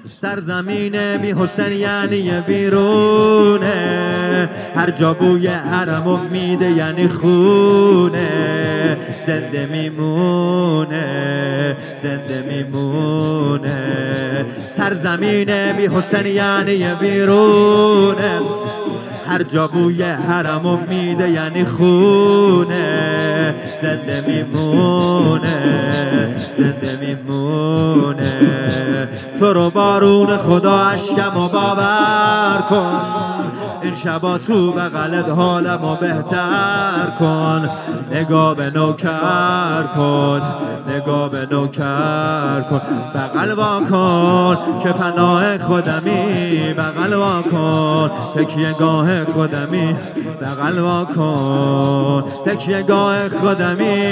سرزمین بی حسین یعنی بیرونه، هر جا بوی حرم میده یعنی خونه. زنده میمونه، زنده میمونه. سرزمین بی حسین یعنی بیرونه، هر جا بوی حرم میده یعنی خونه. زنده میمونه، زنده میمونه. تو رو بارون خدا اشکمو باور کن، این شبا تو بغلت حالمو بهتر کن. نگاه به نوکر کن، نگاه به نوکر کن. بغل وا کن که پناه خودمی، بغل وا کن تکیه گاه خودمی. بغل وا کن تکیه گاه خودمی.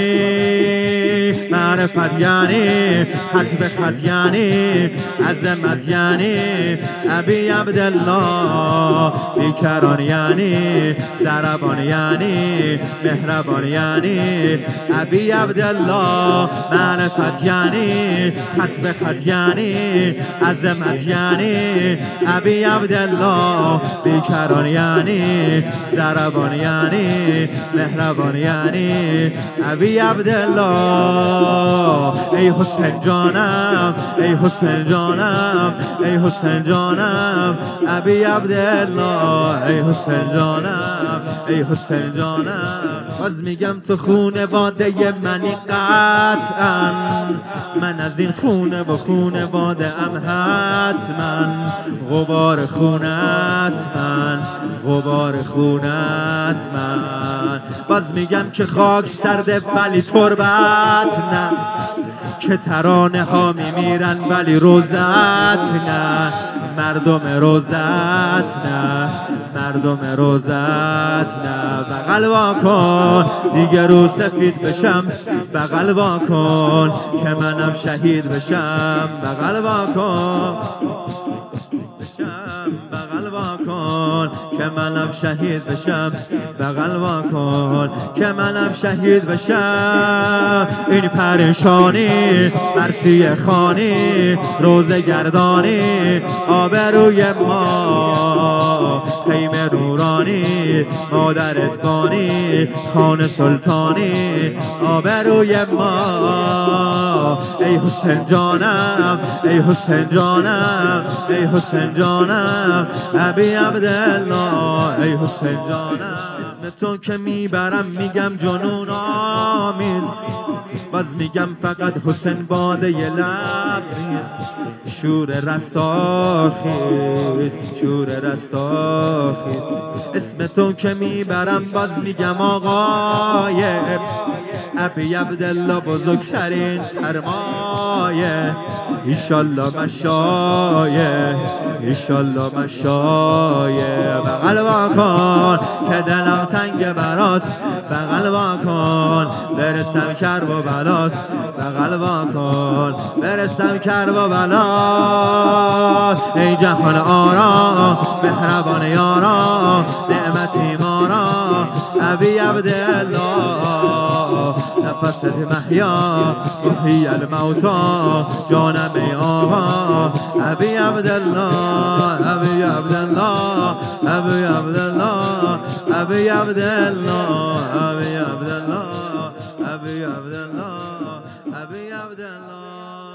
معرفت یعنی خط به خط یعنی عظمت یعنی ابی عبدالله. بیکران یعنی ضربان یعنی مهربان یعنی ابی عبدالله. معرفت یعنی خط به خط یعنی عظمت یعنی ابی عبدالله. بیکران یعنی ضربان یعنی مهربان یعنی ابی عبدالله. ای حسین جانم، ای حسین جانم، ای حسین جانم ابی عبدالله. ای حسین جانم، ای حسین جانم. باز میگم تو خونه باده منی قطعا، من از این خونه و خونه باده ام حتما. غبار خونت من، غبار خونت من. باز میگم که خاک سرده ولی تربت نه، که ترانه ها میمیرن ولی روزت نه. مردم روزت نه، مردم روزت نه. بغل وا کن دیگه رو سفید بشم، بغل وا کن که منم شهید بشم. بغل وا کن بشم، بغل وا کن که منم شهید بشم. بغل وا کن که منم شهید بشم. این پریشانی مرسی خانی، روزه گردانی آبروی ما. خیمه نورانی مادرت بانی، خانه سلطانی آبروی ما. ای حسین جانم، ای حسین جانم، ای حسین جانم ابی عبدالله. ای حسین جانم اسم تو که میبرم میگم جنون آمین، باز میگم فقط حسین باده ی لب. شور رستاخیز، شور رستاخیز. اسم تو که میبرم باز میگم آقای ابی عبدالله بزرگترین سرمایه. ایشالله مشایه، ایشالله مشایه. بغل وا کن که دلم تنگ برات، بغل وا کن برسم کرب و بلات. بغل وا کن برسم کرب و بلات. ای جهان آرا مهربان یارا، نعمتی مارا ابی عبدالله. نفست محیا محی الموتا، جانم ای آقا ابی عبدالله. ابی عبدالله، ابی عبدالله، ابی عبدالله، ابی عبدالله، ابی عبدالله، ابی عبدالله.